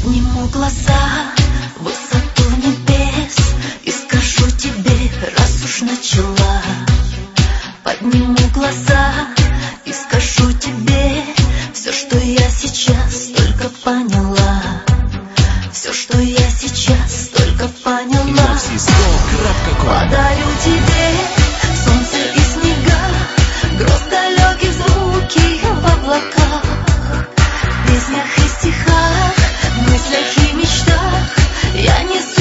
Подниму глаза в высоту небес и скажу тебе, раз уж начала. Подниму глаза и скажу тебе все, что я сейчас только поняла. Все, что я сейчас только поняла. Подарю тебе солнце и снега, гроз далеких, звуки в облаках, песнях и стихах, мыслях и мечтах. Я несу